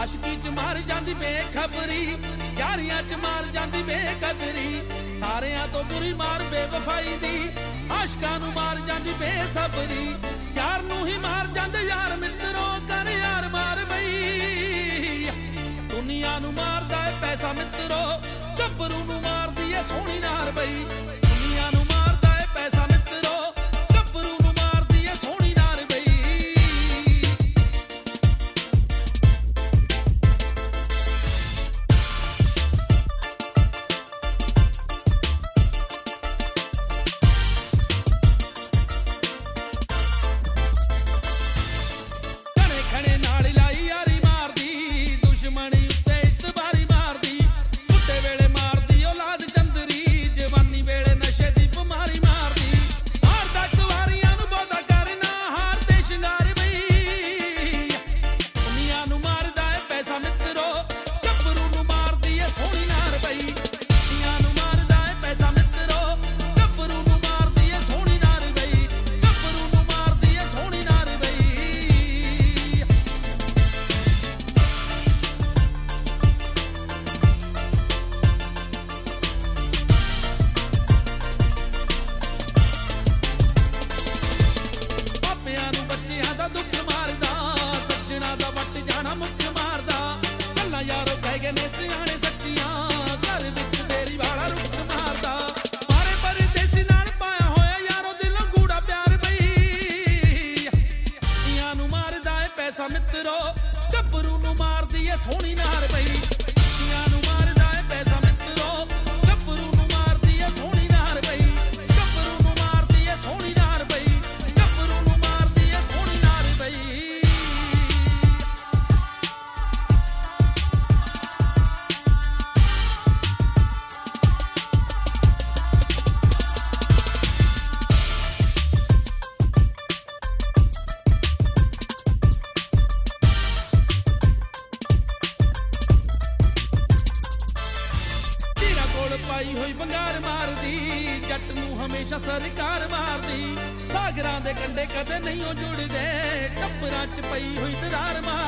ਆਸ਼ਕੀ ਚ ਮਾਰ ਜਾਂਦੀ ਬੇਖਬਰੀ, ਯਾਰੀਆਂ ਚ ਮਾਰ ਜਾਂਦੀ ਬੇਕਦਰੀ, ਤਾਰਿਆਂ ਤੋਂ ਬੁਰੀ ਮਾਰ ਬੇਵਫਾਈ ਦੀ, ਆਸ਼ਕਾਂ ਨੂੰ ਮਾਰ ਜਾਂਦੀ ਬੇਸਬਰੀ, ਯਾਰ ਨੂੰ ਹੀ ਮਾਰ ਜਾਂਦੇ ਯਾਰ ਮਿੱਤਰੋ, ਕਰ ਯਾਰ ਮਾਰ ਬਈ। ਦੁਨੀਆ ਨੂੰ ਮਾਰਦਾ ਏ ਪੈਸਾ ਮਿੱਤਰੋ, ਗੱਭਰੂ ਨੂੰ ਮਾਰਦੀ ਏ ਸੋਹਣੀ ਨਾਰ ਬਈ। ਦੁਨੀਆ ਨੂੰ ਮਾਰਦਾ ਏ ਪੈਸਾ ਮਿੱਤਰੋ, ਗੱਭਰੂ ਨੂੰ ਮਾਰਦੀ ਏ ਸੋਹਣੀ ਨਾਰ ਬਈ। ਖਣੇ ਨਾਲ ਲਾਈ ਯਾਰੀ ਮਾਰਦੀ, ਦੁਸ਼ਮਣੀ ਉੱਤੇ ਇਤਬਾਰੀ ਮਾਰਦੀ, ਬੁੱਢੇ ਵੇਲੇ ਮਾਰਦੀ ਔਲਾਦ ਚੰਦਰੀ, ਜਵਾਨੀ ਵੇਲੇ ਨਸ਼ੇ ਦੀ ਬਿਮਾਰੀ ਮਾਰਦੀ, ਮਾਰਦਾ ਕੁਵਾਰੀਆਂ ਨੂੰ ਬਹੁਤਾ ਕਰਨਾ ਹਾਰ ਤੇ ਸ਼ਿੰਗਾਰ ਬਈ। ਦੁਨੀਆ ਨੂੰ ਮਾਰਦਾ ਏ ਪੈਸਾ ਮਿੱਤਰੋ, ਗੱਭਰੂ ਨੂੰ ਮਾਰਦੀ ਏ ਸੋਹਣੀ ਨਾਰ ਬਈ। ਦੁਨੀਆ ਨੂੰ ਮਾਰਦਾ ਏ ਪੈਸਾ ਮਿੱਤਰੋ, ਗੱਭਰੂ ਨੂੰ ਮਾਰਦੀ ਏ ਸੋਹਣੀ ਨਾਰ ਬਈ, ਗੱਭਰੂ ਨੂੰ ਮਾਰਦੀ ਏ ਸੋਹਣੀ ਨਾਰ ਬਈ। ਮਾਪਿਆਂ ਨੂੰ ਬੱਚਿਆਂ ਦਾ ਦੁੱਖ ਮਾਰਦਾ, ਸੱਜਣਾ ਦਾ ਵੱਟ ਜਾਣਾ ਮੁੱਖ ਮਾਰਦਾ, ਗੱਲਾਂ ਯਾਰੋ ਕਹਿ ਗਏ ਨੇ ਸਿਆਣੇ ਸੱਚੀਆਂ, ਘਰ ਵਿੱਚ ਤੇਰੀ ਵਾਲਾ ਰੁੱਖ ਮਾਰਦਾ, ਮਾਰੇ ਪਰਦੇਸੀ ਨਾਲ ਪਾਇਆ ਹੋਇਆ ਯਾਰੋ ਦਿਲੋਂ ਗੂੜਾ ਪਿਆਰ ਬਈ। ਧੀਆਂ ਨੂੰ ਮਾਰਦਾ ਏ ਪੈਸਾ ਮਿੱਤਰੋ, ਗੱਭਰੂ ਨੂੰ ਮਾਰਦੀ ਏ ਸੋਹਣੀ ਨਾਰ ਬਈ। ਧੀਆਂ ਨੂੰ ਮਾਰਦਾ ਏ ਪੈਸਾ ਮਿੱਤਰੋ, ਗੱਭਰੂ ਨੂੰ ਮਾਰਦੀ ਏ ਸੋਹਣੀ ਨਾਰ ਬਈ, ਗੱਭਰੂ ਨੂੰ ਮਾਰਦੀ ਏ ਸੋਹਣੀ ਨਾਰ ਬਈ, ਗੱਭਰੂ ਨੂੰ ਮਾਰਦੀ ਏ ਸੋਹਣੀ ਨਾਰ ਬਈ। ਧੀਰਾ ਕੋਲ ਪਾਈ ਹੋਈ ਬੰਗਾਰ ਮਾਰਦੀ, ਜੱਟ ਨੂੰ ਹਮੇਸ਼ਾ ਸਰਕਾਰ ਮਾਰਦੀ, ਸਾਗਰਾਂ ਦੇ ਕੰਢੇ ਕਦੇ ਨਹੀਂ ਉਹ ਜੁੜਦੇ, ਟੱਪਰਾਂ ਚ ਪਈ ਹੋਈ ਦਰਾਰ ਮਾਰ